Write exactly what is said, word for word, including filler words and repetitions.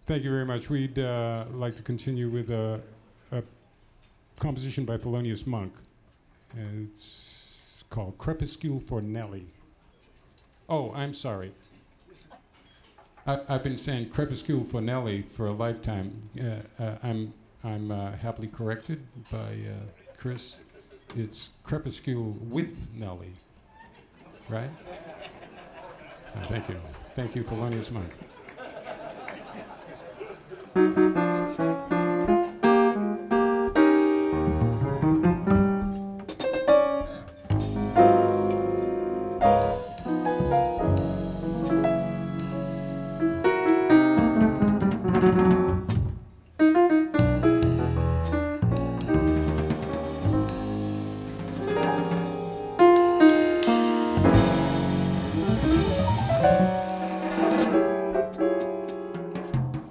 Thank you very much. We'd uh, like to continue with a, a composition by Thelonious Monk. Uh, it's called Crepuscule for Nellie. Oh, I'm sorry. I, I've been saying Crepuscule for Nellie for a lifetime. Uh, uh, I'm I'm uh, happily corrected by uh, Chris. It's Crepuscule with Nellie, right? Uh, thank you. Thank you, Thelonious Monk. Thank you.